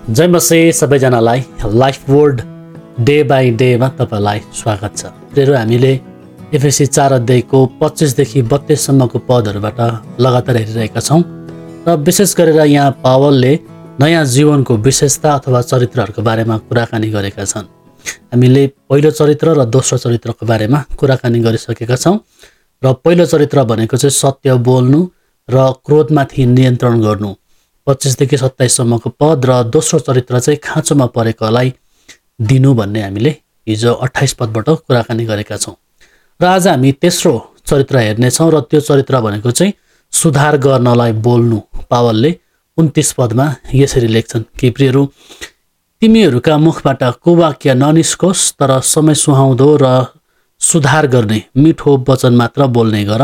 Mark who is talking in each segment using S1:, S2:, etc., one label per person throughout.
S1: जय मसी सबैजनालाई life word day by डेमा तपाईलाई स्वागत छ। प्रेरो हामीले एफएसी 4 अध्यायको 25 देखि 32 सम्मको पदहरूबाट लगातार हेरिरहेका छौँ र विशेष गरेर यहाँ पावलले नयाँ जीवनको विशेषता अथवा चरित्रहरूको बारेमा कुराकानी गरेका छन्। हामीले पहिलो चरित्र र दोस्रो चरित्रको बारेमा कुराकानी गरिसकेका छौँ र पहिलो चरित्र भनेको चाहिँ सत्य बोल्नु र क्रोधमाथि नियन्त्रण गर्नु 25 देखि 27 सम्मको पद र दोस्रो चरित्र चाहिँ खाँचोमा परेकोलाई दिनु भन्ने हामीले हिजो 28 पदबाट कुराकानी गरेका छौँ र आज हामी तेस्रो चरित्र हेर्नेछौँ र त्यो चरित्र भनेको चाहिँ सुधार गर्नलाई बोल्नु। पावलले 29 पदमा यसरी लेख्छन् कि प्रियहरू, तिमीहरूका मुखबाट कुवाक्य ननिस्कोस्, तर समय सुहाउँदो र सुधार गर्ने मिठो वचन मात्र बोल्ने गर,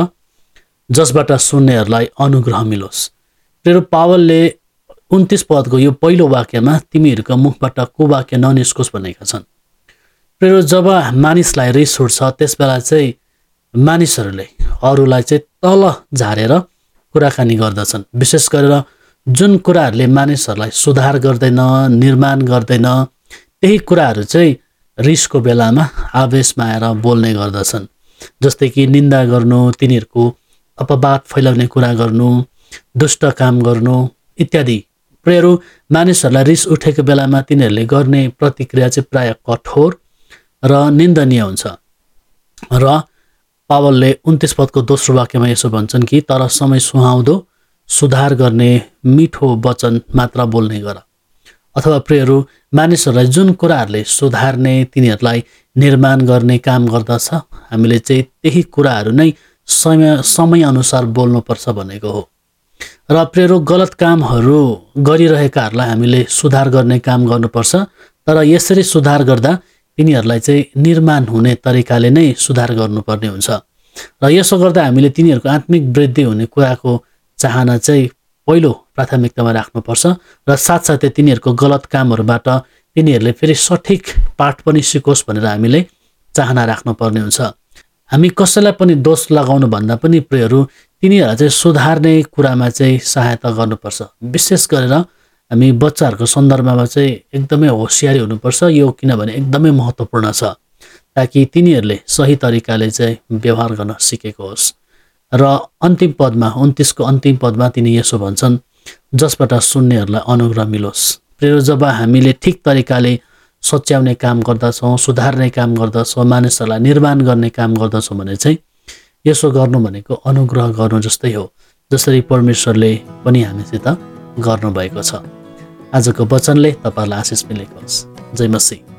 S1: जसबाट सुन्नेहरूलाई अनुग्रह मिलोस्। प्रियहरू, पावलले 29 पदको यो पहिलो वाक्यमा तिमीहरूको मुखबाट कुवाक्य ननिस्कोस् भनेका छन्। प्रियहरू, जब मानिसलाई रिस उठ्छ त्यसबेला चाहिँ मानिसहरूले अरूलाई चाहिँ तल झारेर कुराकानी गर्दछन्। विशेष गरेर जुन कुराहरूले मानिसहरूलाई सुधार गर्दैन, निर्माण गर्दैन, त्यही कुराहरू चाहिँ रिसको बेलामा आवेशमा आएर बोल्ने गर्दछन्। जस्तै कि निन्दा गर्नु, तिनीहरूको अपवाद फैलाउने कुरा गर्नु, दुष्ट काम गर्नु इत्यादि। प्रियहरू, मानिसहरूलाई रिस उठेको बेलामा तिनीहरूले गर्ने प्रतिक्रिया चाहिँ प्राय कठोर र निन्दनीय हुन्छ। र पावलले 29 पदको दोस्रो वाक्यमा यसो भन्छन् कि तर समय सुहाउँदो सुधार गर्ने मिठो वचन मात्र बोल्ने गर। अथवा प्रियहरू, मानिसहरूलाई जुन कुराहरूले सुधार्ने, तिनीहरूलाई निर्माण गर्ने काम गर्दछ, हामीले चाहिँ त्यही कुराहरू नै समय अनुसार बोल्नुपर्छ भनेको हो। र प्रियहरू, गलत कामहरू गरिरहेकाहरूलाई हामीले सुधार गर्ने काम गर्नुपर्छ, तर यसरी सुधार गर्दा तिनीहरूलाई चाहिँ निर्माण हुने तरिकाले नै सुधार गर्नुपर्ने हुन्छ। र यसो गर्दा हामीले तिनीहरूको आत्मिक वृद्धि हुने कुराको चाहना चाहिँ पहिलो प्राथमिकतामा राख्नुपर्छ र साथसाथै तिनीहरूको गलत कामहरूबाट तिनीहरूले फेरि सठिक पाठ पनि सिकोस् भनेर हामीले चाहना राख्नुपर्ने हुन्छ। हामी कसैलाई पनि दोष लगाउनु भन्दा पनि प्रियहरू, तिनीहरूलाई चाहिँ सुधार्ने कुरामा चाहिँ सहायता गर्नुपर्छ। विशेष गरेर हामी बच्चाहरूको सन्दर्भमा चाहिँ एकदमै होसियारी हुनुपर्छ, यो किनभने एकदमै महत्त्वपूर्ण छ, ताकि तिनीहरूले सही तरिकाले चाहिँ व्यवहार गर्न सिकेको होस्। र अन्तिम पदमा 29 को अन्तिम पदमा तिनी यसो भन्छन्, जसबाट सुन्नेहरूलाई अनुग्रह मिलोस्। प्रिय, जब हामीले ठिक तरिकाले सच्याउने काम गर्दछौँ, सुधार्ने काम गर्दछौँ, मानिसहरूलाई निर्माण गर्ने काम गर्दछौँ भने चाहिँ यसो गर्नु भनेको अनुग्रह गर्नु जस्तै हो, जसरी परमेश्वरले पनि हामीसित गर्नुभएको छ। आजको वचनले तपाईहरुलाई आशिष मिलेको होस्। जय मसीह।